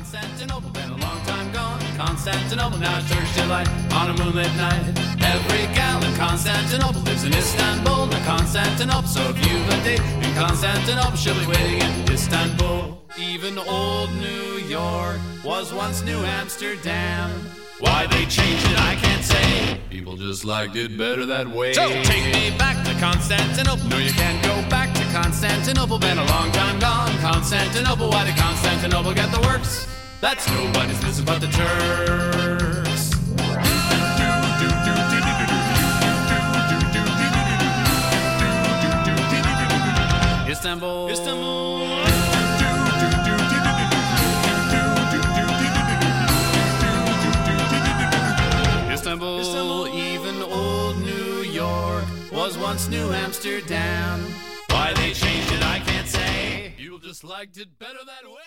Constantinople, been a long time gone. Constantinople, now it's Turkish delight on a moonlit night. Every gal in Constantinople lives in Istanbul, not Constantinople. So if you've a date in Constantinople, she'll be waiting in Istanbul. Even old New York was once New Amsterdam. Why they changed it, I can't say. People just liked it better that way. So take me back to Constantinople. No, you can't go back to Constantinople. Been a long time gone. Constantinople, why did Constantinople get the works? That's nobody's business but the Turks. Istanbul, Istanbul. Istanbul, Istanbul, even old New York was once New Amsterdam. Why they changed it, I can't say. People just liked it better that way.